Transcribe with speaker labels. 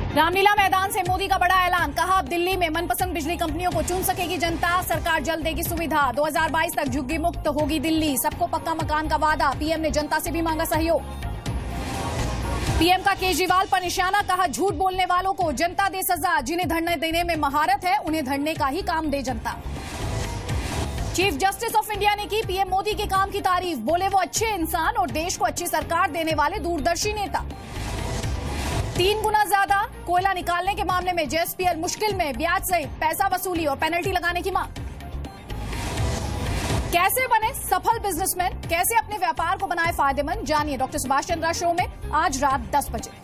Speaker 1: रामलीला मैदान से मोदी का बड़ा ऐलान, कहा अब दिल्ली में मनपसंद बिजली कंपनियों को चुन सकेगी जनता, सरकार जल्द देगी सुविधा। 2022 तक झुग्गी मुक्त होगी दिल्ली, सबको पक्का मकान का वादा, पीएम ने जनता से भी मांगा सहयोग। पीएम का केजरीवाल पर निशाना, कहा झूठ बोलने वालों को जनता दे सजा, जिन्हें धरने देने में महारत है उन्हें धरने का ही काम दे जनता। चीफ जस्टिस ऑफ इंडिया ने की पीएम मोदी के काम की तारीफ, बोले वो अच्छे इंसान और देश को अच्छी सरकार देने वाले दूरदर्शी नेता। 3 गुना ज्यादा कोयला निकालने के मामले में जेएसपीएल मुश्किल में, ब्याज सहित पैसा वसूली और पेनल्टी लगाने की मांग। कैसे बने सफल बिजनेसमैन, कैसे अपने व्यापार को बनाए फायदेमंद, जानिए डॉक्टर सुभाष चंद्रा शो में आज रात 10 बजे।